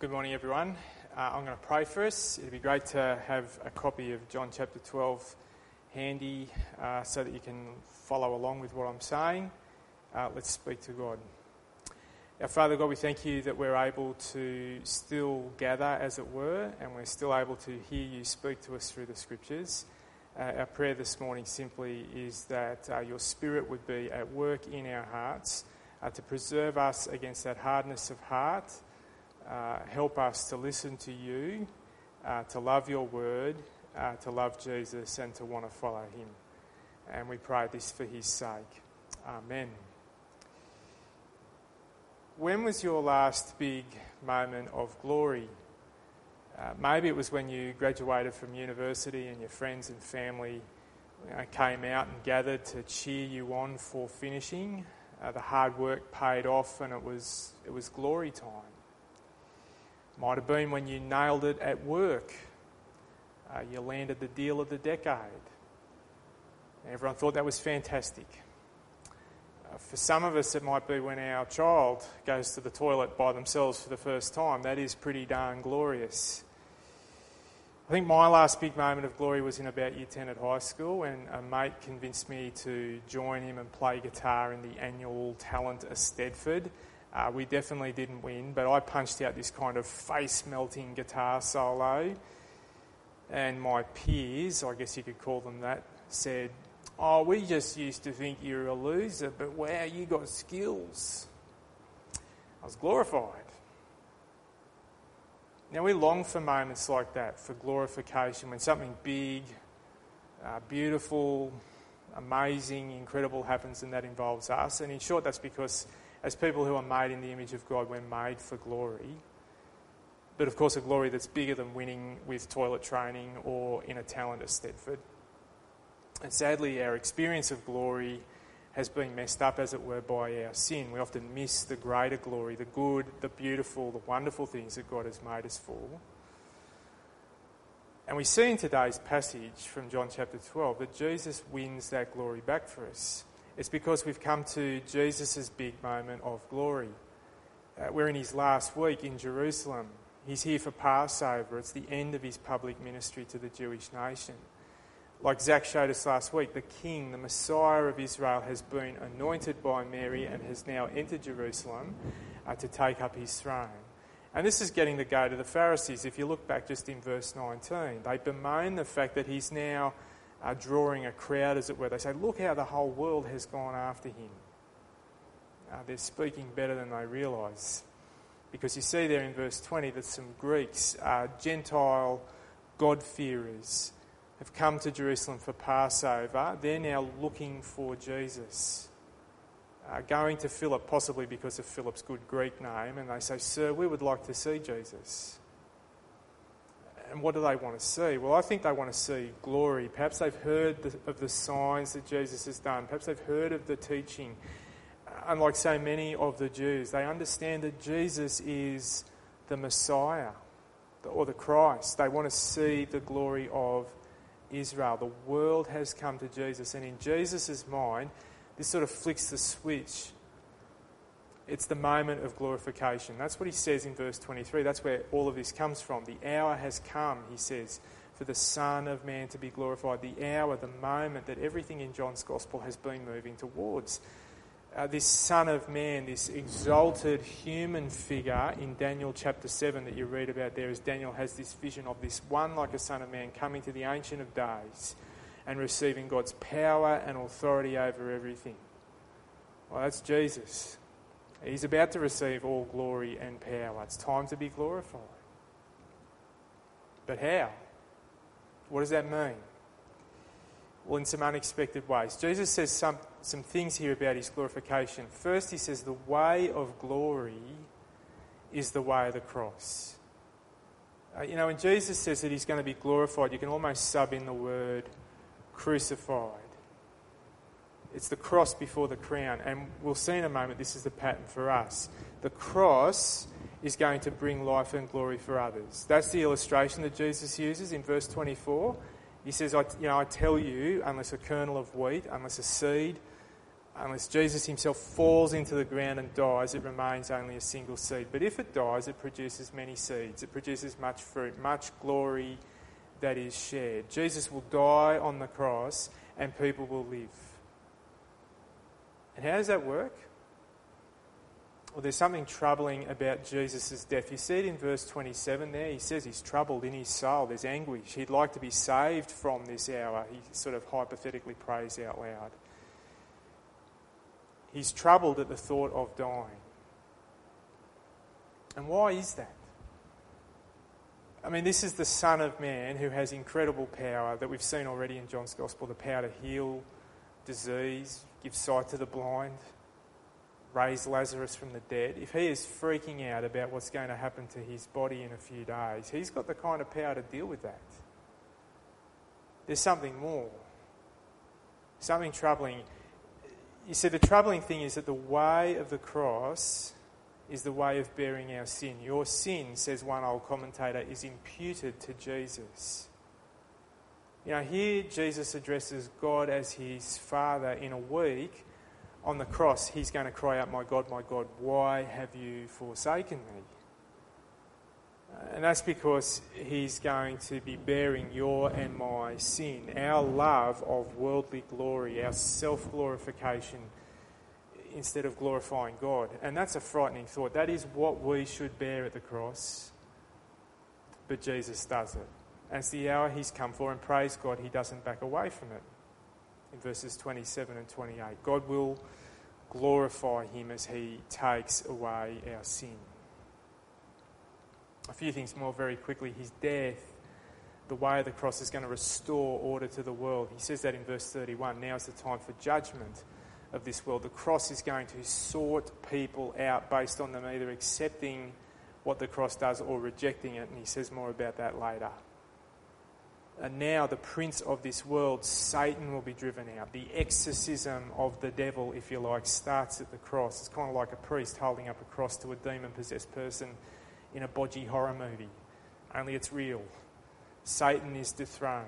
Good morning, everyone. I'm going to pray for us. It'd be great to have a copy of John chapter 12 handy so that you can follow along with what I'm saying. Let's speak to God. Our Father God, we thank you that we're able to still gather, as it were, and we're still able to hear you speak to us through the Scriptures. Our prayer this morning simply is that your Spirit would be at work in our hearts to preserve us against that hardness of heart. Help us to listen to you, to love your word, to love Jesus and to want to follow him. And we pray this for his sake. Amen. When was your last big moment of glory? Maybe it was when you graduated from university and your friends and family came out and gathered to cheer you on for finishing. The hard work paid off and it was glory time. Might have been when you nailed it at work. You landed the deal of the decade. Everyone thought that was fantastic. For some of us, it might be when our child goes to the toilet by themselves for the first time. That is pretty darn glorious. I think my last big moment of glory was in about year 10 at high school when a mate convinced me to join him and play guitar in the annual Talent Eisteddfod. We definitely didn't win, but I punched out this kind of face-melting guitar solo, and my peers, I guess you could call them that, said, "Oh, we just used to think you're a loser, but wow, you got skills." I was glorified. Now, we long for moments like that, for glorification, when something big, beautiful, amazing, incredible happens and that involves us. And in short, that's because as people who are made in the image of God, we're made for glory. But of course, a glory that's bigger than winning with toilet training or in a Talent Eisteddfod. And sadly, our experience of glory has been messed up, as it were, by our sin. We often miss the greater glory, the good, the beautiful, the wonderful things that God has made us for. And we see in today's passage from John chapter 12 that Jesus wins that glory back for us. It's because we've come to Jesus' big moment of glory. We're in his last week in Jerusalem. He's here for Passover. It's the end of his public ministry to the Jewish nation. Like Zach showed us last week, the King, the Messiah of Israel, has been anointed by Mary and has now entered Jerusalem to take up his throne. And this is getting the goat of the Pharisees. If you look back just in verse 19, they bemoan the fact that he's now drawing a crowd, as it were. They say, look how the whole world has gone after him. They're speaking better than they realise. Because you see there in verse 20 that some Greeks, Gentile God-fearers, have come to Jerusalem for Passover. They're now looking for Jesus. Going to Philip, possibly because of Philip's good Greek name, and they say, "Sir, we would like to see Jesus." And what do they want to see? Well, I think they want to see glory. Perhaps they've heard of the signs that Jesus has done. Perhaps they've heard of the teaching. Unlike so many of the Jews, they understand that Jesus is the Messiah or the Christ. They want to see the glory of Israel. The world has come to Jesus, and in Jesus' mind, this sort of flicks the switch. It's the moment of glorification. That's what he says in verse 23. That's where all of this comes from. The hour has come, he says, for the Son of Man to be glorified. The hour, the moment that everything in John's Gospel has been moving towards. This Son of Man, this exalted human figure in Daniel chapter 7 that you read about there, as Daniel has this vision of this one like a Son of Man coming to the Ancient of Days and receiving God's power and authority over everything. Well, that's Jesus. He's about to receive all glory and power. It's time to be glorified. But how? What does that mean? Well, in some unexpected ways. Jesus says some things here about his glorification. First, he says the way of glory is the way of the cross. When Jesus says that he's going to be glorified, you can almost sub in the word crucified. It's the cross before the crown. And we'll see in a moment this is the pattern for us. The cross is going to bring life and glory for others. That's the illustration that Jesus uses in verse 24. He says, I tell you, unless a kernel of wheat, unless a seed Unless Jesus himself falls into the ground and dies, it remains only a single seed. But if it dies, it produces many seeds. It produces much fruit, much glory that is shared. Jesus will die on the cross and people will live. And how does that work? Well, there's something troubling about Jesus' death. You see it in verse 27 there. He says he's troubled in his soul. There's anguish. He'd like to be saved from this hour. He sort of hypothetically prays out loud. He's troubled at the thought of dying. And why is that? I mean, this is the Son of Man who has incredible power that we've seen already in John's Gospel, the power to heal disease, give sight to the blind, raise Lazarus from the dead. If he is freaking out about what's going to happen to his body in a few days, he's got the kind of power to deal with that. There's something more. Something troubling. You see, the troubling thing is that the way of the cross is the way of bearing our sin. Your sin, says one old commentator, is imputed to Jesus. You know, here Jesus addresses God as his Father. In a week, on the cross, he's going to cry out, my God, why have you forsaken me? And that's because he's going to be bearing your and my sin, our love of worldly glory, our self-glorification instead of glorifying God. And that's a frightening thought. That is what we should bear at the cross. But Jesus does it. And it's the hour he's come for, and praise God, he doesn't back away from it. In verses 27 and 28, God will glorify him as he takes away our sin. A few things more very quickly. His death, the way of the cross, is going to restore order to the world. He says that in verse 31. Now is the time for judgment of this world. The cross is going to sort people out based on them either accepting what the cross does or rejecting it. And he says more about that later. And now the prince of this world, Satan, will be driven out. The exorcism of the devil, if you like, starts at the cross. It's kind of like a priest holding up a cross to a demon-possessed person in a bodgy horror movie. Only it's real. Satan is dethroned.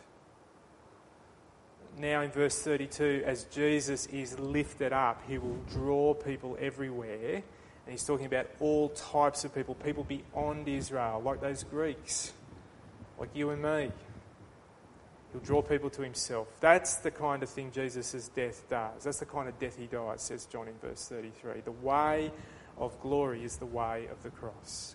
Now in verse 32, as Jesus is lifted up, he will draw people everywhere. And he's talking about all types of people, people beyond Israel, like those Greeks, like you and me. He'll draw people to himself. That's the kind of thing Jesus' death does. That's the kind of death he dies, says John in verse 33. The way of glory is the way of the cross.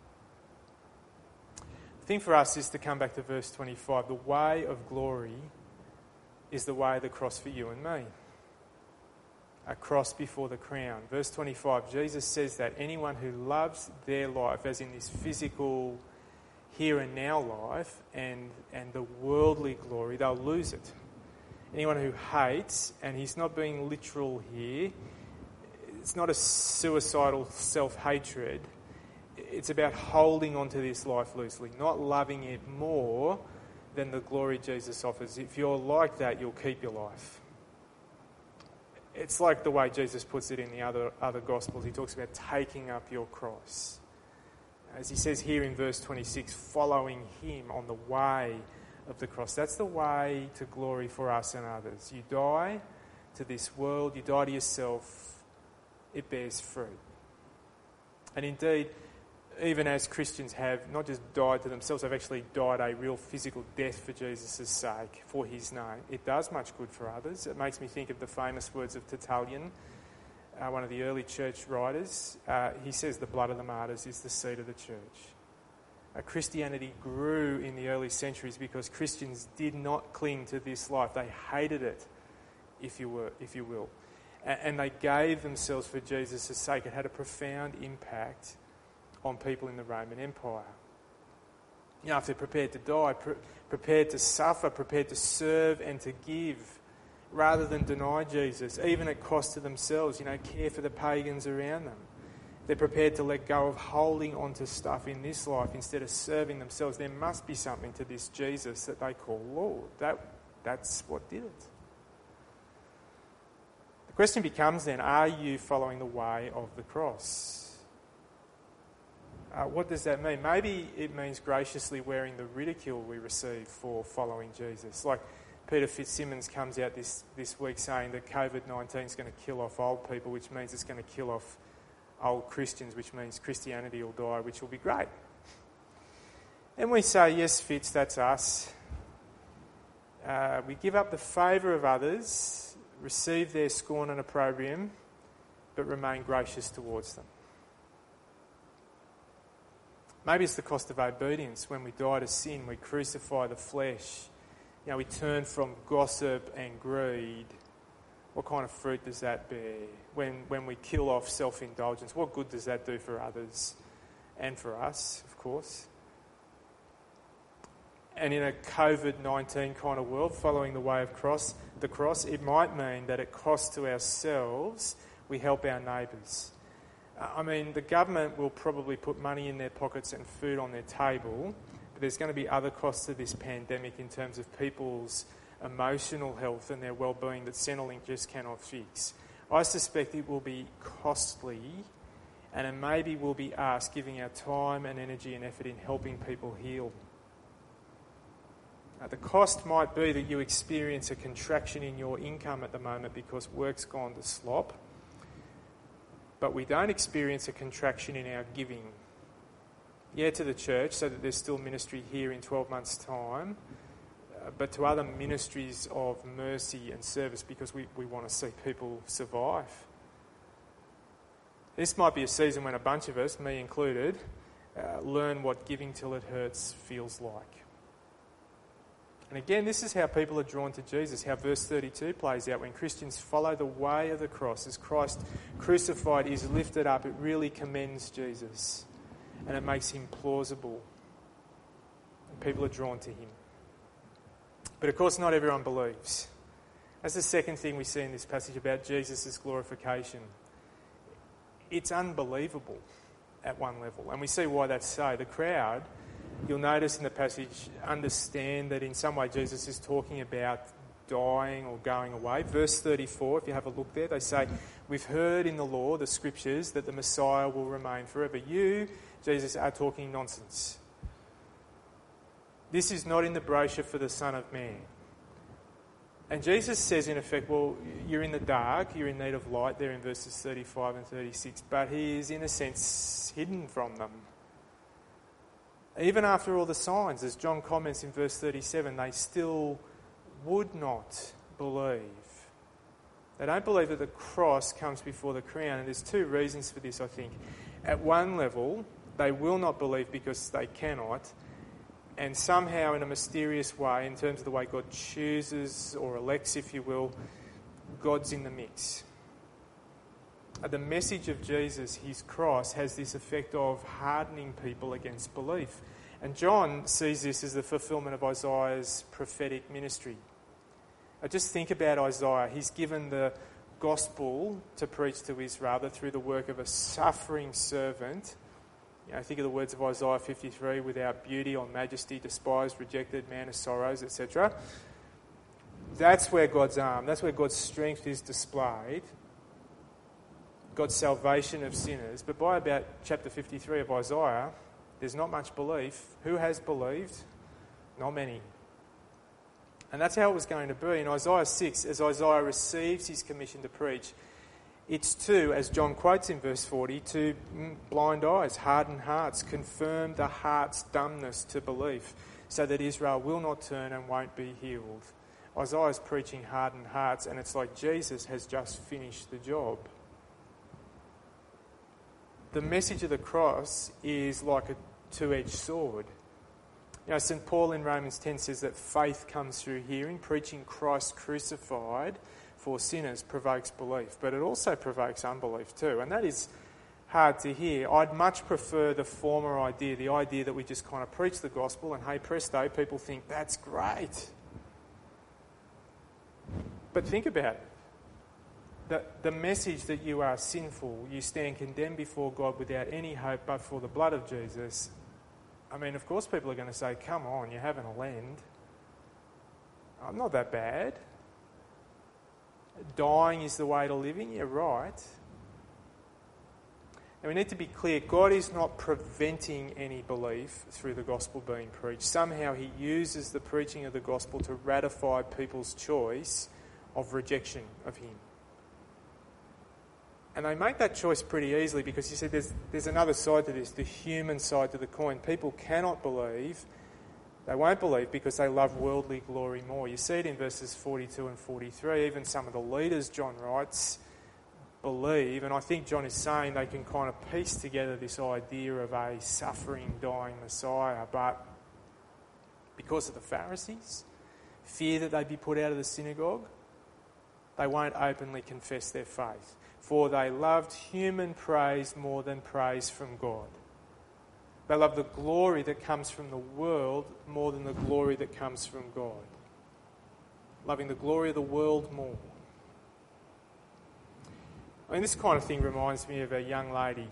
The thing for us is to come back to verse 25. The way of glory is the way of the cross for you and me. A cross before the crown. Verse 25, Jesus says that anyone who loves their life, as in this physical here and now life, and the worldly glory, they'll lose it. Anyone who hates, and he's not being literal here, it's not a suicidal self-hatred, it's about holding on to this life loosely, not loving it more than the glory Jesus offers. If you're like that, you'll keep your life. It's like the way Jesus puts it in the other Gospels. He talks about taking up your cross. As he says here in verse 26, following him on the way of the cross. That's the way to glory for us and others. You die to this world, you die to yourself, it bears fruit. And indeed, even as Christians have not just died to themselves, they've actually died a real physical death for Jesus' sake, for his name. It does much good for others. It makes me think of the famous words of Tertullian, one of the early church writers. He says the blood of the martyrs is the seed of the church. Christianity grew in the early centuries because Christians did not cling to this life. They hated it, if you will. And they gave themselves for Jesus' sake. It had a profound impact on people in the Roman Empire. You know, if they're prepared to die, prepared to suffer, prepared to serve and to give, rather than deny Jesus, even at cost to themselves, care for the pagans around them. They're prepared to let go of holding on to stuff in this life instead of serving themselves. There must be something to this Jesus that they call Lord. That's what did it. The question becomes then, are you following the way of the cross? What does that mean? Maybe it means graciously wearing the ridicule we receive for following Jesus. Like Peter Fitzsimmons comes out this week saying that COVID-19 is going to kill off old people, which means it's going to kill off old Christians, which means Christianity will die, which will be great. And we say, yes, Fitz, that's us. We give up the favour of others, receive their scorn and opprobrium, but remain gracious towards them. Maybe it's the cost of obedience. When we die to sin, we crucify the flesh. We turn from gossip and greed. What kind of fruit does that bear? When we kill off self-indulgence, what good does that do for others and for us, of course? And in a COVID-19 kind of world, following the way of the cross, it might mean that at cost to ourselves, we help our neighbours. The government will probably put money in their pockets and food on their table, but there's going to be other costs to this pandemic in terms of people's emotional health and their well-being that Centrelink just cannot fix. I suspect it will be costly, and it maybe will be us giving our time and energy and effort in helping people heal. The cost might be that you experience a contraction in your income at the moment because work's gone to slop, but we don't experience a contraction in our giving. Yeah, to the church, so that there's still ministry here in 12 months' time, but to other ministries of mercy and service because we want to see people survive. This might be a season when a bunch of us, me included, learn what giving till it hurts feels like. And again, this is how people are drawn to Jesus, how verse 32 plays out. When Christians follow the way of the cross, as Christ crucified is lifted up, it really commends Jesus and it makes him plausible. And people are drawn to him. But of course, not everyone believes. That's the second thing we see in this passage about Jesus' glorification. It's unbelievable at one level, and we see why that's so. The crowd, you'll notice in the passage, understand that in some way Jesus is talking about dying or going away. Verse 34, if you have a look there, they say, we've heard in the law, the scriptures, that the Messiah will remain forever. You, Jesus, are talking nonsense. This is not in the brochure for the Son of Man. And Jesus says, in effect, well, you're in the dark, you're in need of light there in verses 35 and 36, but he is, in a sense, hidden from them. Even after all the signs, as John comments in verse 37, they still would not believe. They don't believe that the cross comes before the crown, and there's two reasons for this, I think. At one level, they will not believe because they cannot, and somehow in a mysterious way, in terms of the way God chooses or elects, if you will, God's in the mix. The message of Jesus, his cross, has this effect of hardening people against belief. And John sees this as the fulfilment of Isaiah's prophetic ministry. Just think about Isaiah. He's given the gospel to preach to Israel through the work of a suffering servant. Think of the words of Isaiah 53, without beauty or majesty, despised, rejected, man of sorrows, etc. That's where God's arm, that's where God's strength is displayed. God's salvation of sinners. But by about chapter 53 of Isaiah, there's not much belief. Who has believed? Not many. And that's how it was going to be. In Isaiah 6, as Isaiah receives his commission to preach, it's to, as John quotes in verse 40, to blind eyes, hardened hearts, confirm the heart's dumbness to belief, so that Israel will not turn and won't be healed. Isaiah's preaching hardened hearts, and it's like Jesus has just finished the job. The message of the cross is like a two-edged sword. St. Paul in Romans 10 says that faith comes through hearing. Preaching Christ crucified for sinners provokes belief, but it also provokes unbelief too, and that is hard to hear. I'd much prefer the former idea, the idea that we just kind of preach the gospel and hey presto, people think that's great. But think about it. The message that you are sinful, you stand condemned before God without any hope but for the blood of Jesus. Of course people are going to say, come on, you're having a lend. I'm not that bad. Dying is the way to living, you're right. And we need to be clear, God is not preventing any belief through the gospel being preached. Somehow he uses the preaching of the gospel to ratify people's choice of rejection of him. And they make that choice pretty easily because you see there's another side to this, the human side to the coin. People cannot believe, they won't believe because they love worldly glory more. You see it in verses 42 and 43. Even some of the leaders, John writes, believe, and I think John is saying they can kind of piece together this idea of a suffering, dying Messiah, but because of the Pharisees, fear that they'd be put out of the synagogue, they won't openly confess their faith. For they loved human praise more than praise from God. They love the glory that comes from the world more than the glory that comes from God. Loving the glory of the world more. I mean, this kind of thing reminds me of a young lady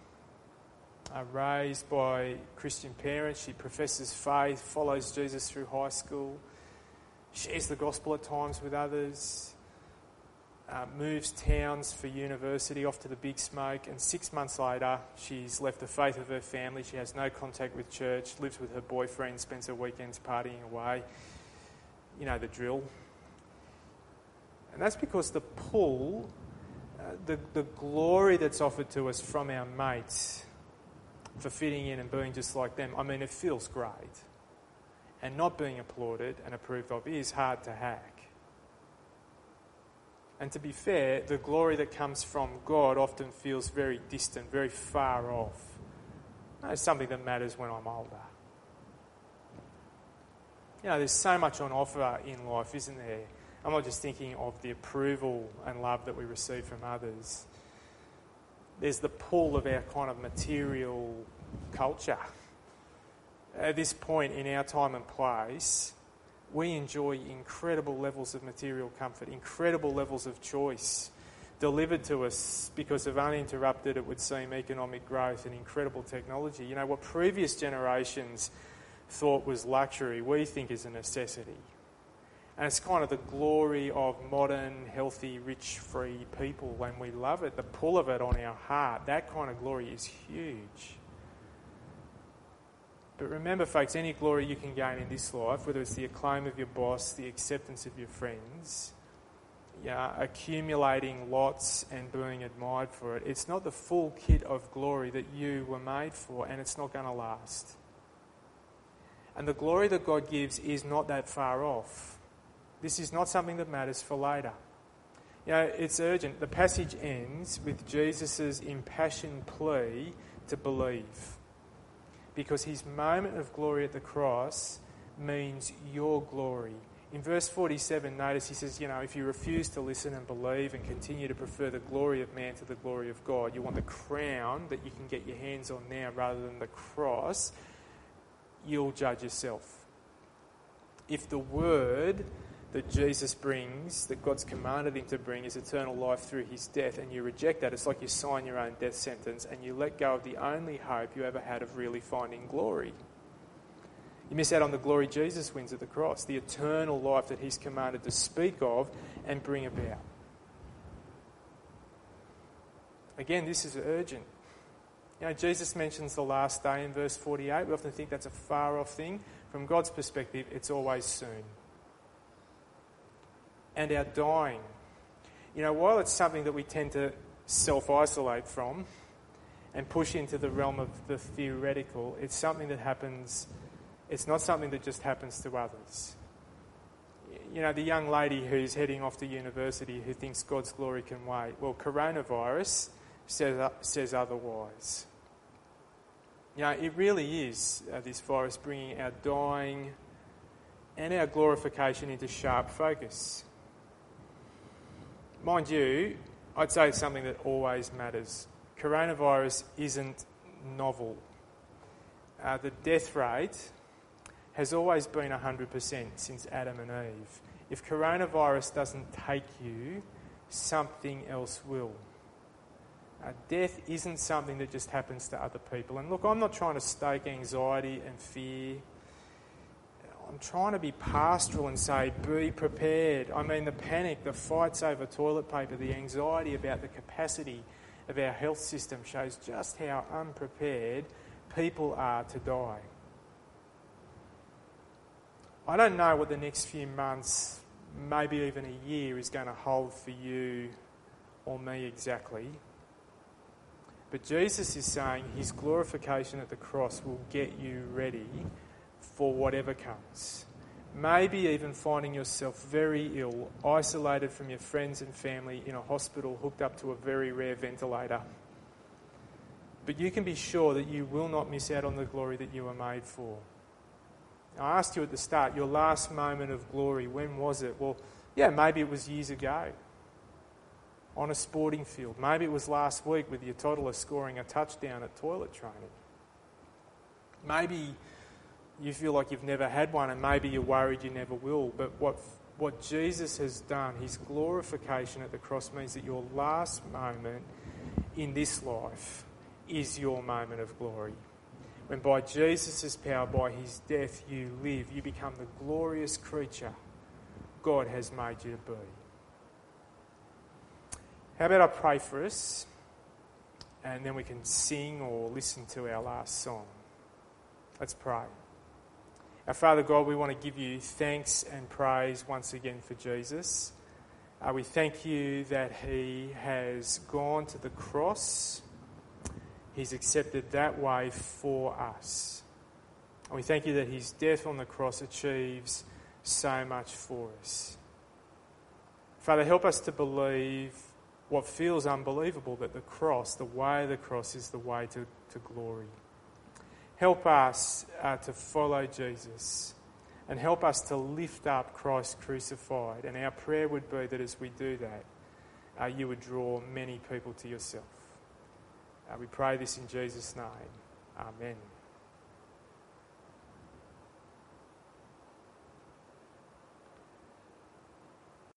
raised by Christian parents. She professes faith, follows Jesus through high school, shares the gospel at times with others, moves towns for university off to the Big Smoke, and 6 months later she's left the faith of her family. She has no contact with church, lives with her boyfriend, spends her weekends partying away. You know the drill. And that's because the pull, the glory that's offered to us from our mates for fitting in and being just like them, I mean, it feels great. And not being applauded and approved of is hard to hack. And to be fair, the glory that comes from God often feels very distant, very far off. It's something that matters when I'm older. You know, there's so much on offer in life, isn't there? I'm not just thinking of the approval and love that we receive from others. There's the pull of our kind of material culture. At this point in our time and place, we enjoy incredible levels of material comfort, incredible levels of choice delivered to us because of uninterrupted, it would seem, economic growth and incredible technology. You know, what previous generations thought was luxury, we think is a necessity. And it's kind of the glory of modern, healthy, rich, free people when we love it, the pull of it on our heart. That kind of glory is huge. But remember, folks, any glory you can gain in this life, whether it's the acclaim of your boss, the acceptance of your friends, accumulating lots and being admired for it, it's not the full kit of glory that you were made for, and it's not going to last. And the glory that God gives is not that far off. This is not something that matters for later. You know, it's urgent. The passage ends with Jesus' impassioned plea to believe, because his moment of glory at the cross means your glory. In verse 47, notice he says, you know, if you refuse to listen and believe and continue to prefer the glory of man to the glory of God, you want the crown that you can get your hands on now rather than the cross, you'll judge yourself. If the word that Jesus brings, that God's commanded him to bring, is eternal life through his death, and you reject that, it's like you sign your own death sentence and you let go of the only hope you ever had of really finding glory. You miss out on the glory Jesus wins at the cross, the eternal life that he's commanded to speak of and bring about. Again, this is urgent. You know, Jesus mentions the last day in verse 48. We often think that's a far-off thing. From God's perspective, it's always soon. And our dying. You know, while it's something that we tend to self-isolate from and push into the realm of the theoretical, it's something that happens, it's not something that just happens to others. You know, the young lady who's heading off to university who thinks God's glory can wait. Well, coronavirus says otherwise. You know, it really is this virus bringing our dying and our glorification into sharp focus. Mind you, I'd say it's something that always matters. Coronavirus isn't novel. The death rate has always been 100% since Adam and Eve. If coronavirus doesn't take you, something else will. Death isn't something that just happens to other people. And look, I'm not trying to stoke anxiety and fear. I'm trying to be pastoral and say, be prepared. I mean, the panic, the fights over toilet paper, the anxiety about the capacity of our health system shows just how unprepared people are to die. I don't know what the next few months, maybe even a year, is going to hold for you or me exactly. But Jesus is saying his glorification at the cross will get you ready for whatever comes. Maybe even finding yourself very ill, isolated from your friends and family in a hospital, hooked up to a very rare ventilator. But you can be sure that you will not miss out on the glory that you were made for. I asked you at the start, your last moment of glory, when was it? Well, yeah, maybe it was years ago on a sporting field. Maybe it was last week with your toddler scoring a touchdown at toilet training. Maybe you feel like you've never had one and maybe you're worried you never will. But what Jesus has done, his glorification at the cross, means that your last moment in this life is your moment of glory. When by Jesus' power, by his death, you live, you become the glorious creature God has made you to be. How about I pray for us, and then we can sing or listen to our last song. Let's pray. Our Father God, we want to give you thanks and praise once again for Jesus. We thank you that he has gone to the cross. He's accepted that way for us. And we thank you that his death on the cross achieves so much for us. Father, help us to believe what feels unbelievable, that the cross, the way of the cross, is the way to glory. Help us to follow Jesus, and help us to lift up Christ crucified. And our prayer would be that as we do that, you would draw many people to yourself. We pray this in Jesus' name. Amen.